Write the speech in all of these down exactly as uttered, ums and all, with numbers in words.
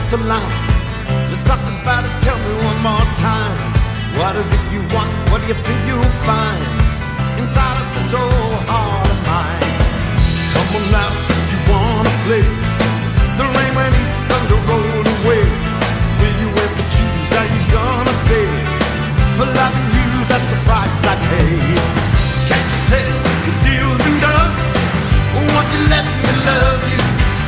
just a line. Let's talk about it, tell me one more time. What is it you want? What do you think you'll find inside of this old heart of mine? Come on now, if you wanna play the rain when East thunder rolled away. Will you ever choose how you gonna stay? For loving you, that's the price I pay. Can't you tell the deal's been done? Won't you let me love you?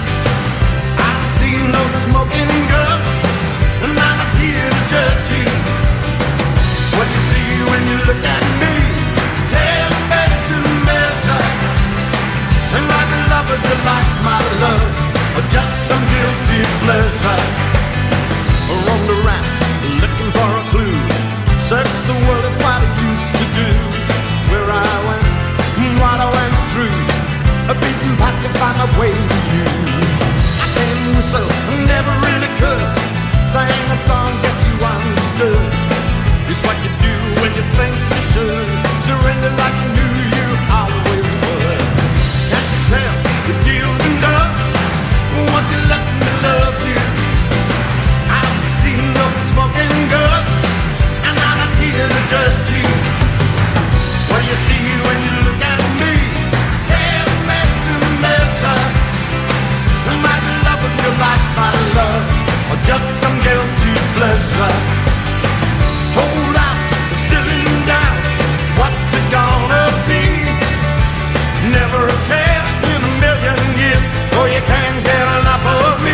I've seen no smoking gun, and I'm not here to judge you. What you see when you look at me, tell me to measure. And like lovers, you like my love, or just some guilty pleasure. Roamed around looking for a clue, searched the world as what I used to do. Where I went, what I went through, a beaten path to find my way to you. I can't whistle, never really could. Sang a song, guess you understood. It's what you do when you think you should. Surrender like you knew you always would. Can't you tell the deal's been done? Won't you let me love you? I don't see no smoking gun, and I'm not here to judge you. What do you see when you look at me? Tell me to measure. My love if you like my love, or just some guilty pleasure. Hold on, still in doubt. What's it gonna be? Never a chance in a million years, or you can't get enough of me.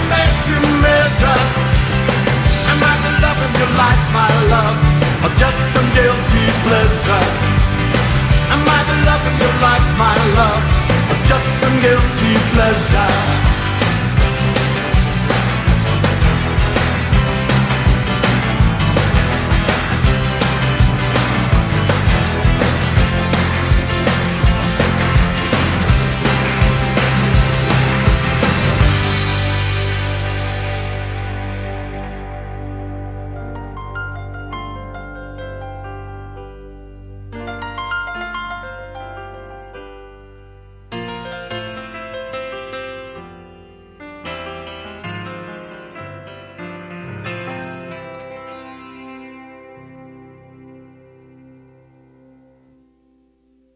Just